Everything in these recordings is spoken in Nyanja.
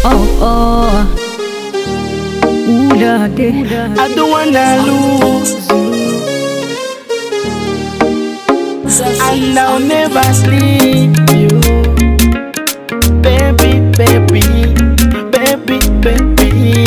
oh. Ooh, daddy. I don't wanna lose you, and I'll never sleep you, baby, baby, baby, baby.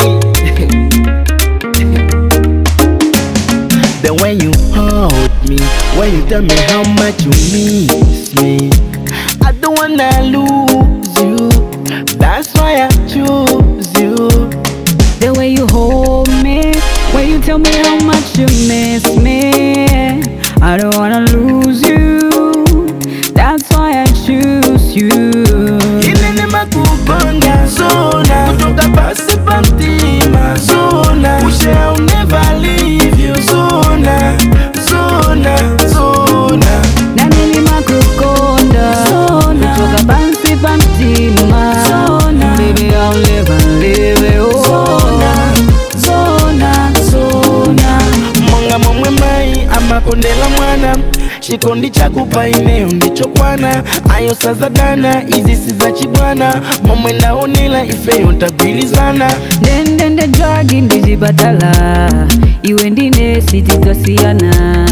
Then when you hold me, when you tell me how much you miss me, I don't wanna lose you. That's why I choose you. The way you hold me, when you tell me how much you miss me, I don't wanna lose you. That's why I choose you. Inene makuponda zona, kutoka pasi pantima zona. Wish I'll never leave you zona, zona, zona. Nani makukonda zona, kutoka pasi pantima zona. Baby, I'll never leave you zona, zona, zona. Mwanga momwe mai amakondela mwana, chikondi chakupa ineo ndicho kwana. Ayo saza dana, izi siza chibwana. Momwe naonela ifeyo ntagwilizana. Ndende dragi ndizipatala, iwe ndine sititwasiyana.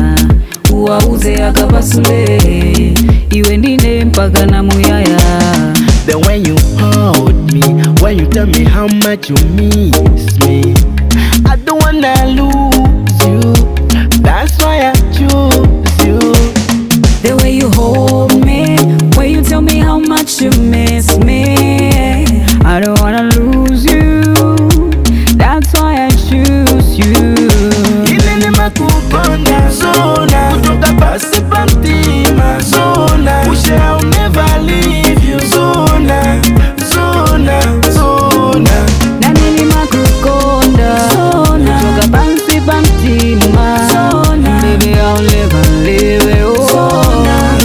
Uwauze akapasule, iwe ndine mpaka na muyaya. Then when you hold me, when you tell me how much you miss me, I don't wanna lose you. That's why I choose you. The way you hold me, when you tell me how much you miss me, I don't wanna lose you. That's why I choose you. Inene makuponda zona, kutoka pasi pantima zona. Wish I'll never leave you zona, zona, zona. Nani makukonda zona, kutoka pansi pantima zona. Baby, I'll never leave you zona,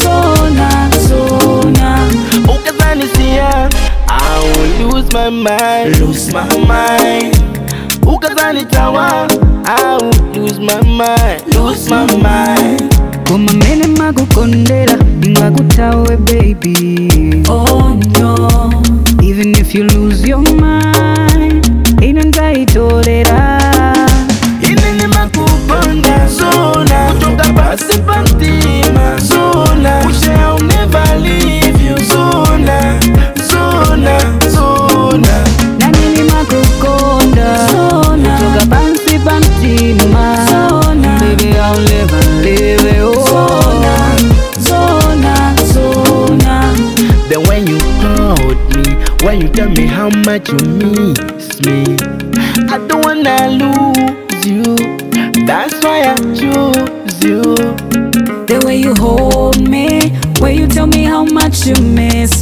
zona, zona. Ukazani siya, I will lose my mind, lose my mind. Ukazani tawa, I will lose my mind, lose my mind. Kuma mene makukondela, ingakutawe baby. Oh no, even if you lose your mind, inangaitolera. Inene makuponda zona, kutoka pasi pantima zona. Wish I'll never leave you zona, zona, zona. Nani makukonda zona, kutoka pansi pantima zona. Baby, I'll never leave you zona, zona, zona. Then when you hold me, when you tell me how much you miss me, I don't wanna lose you. That's why I choose you. The way you hold me, when you tell me how much you miss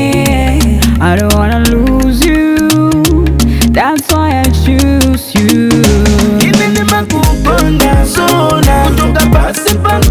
me, I don't wanna lose you. That's why I choose you. Inene makuponda zona, kutoka pasi pantima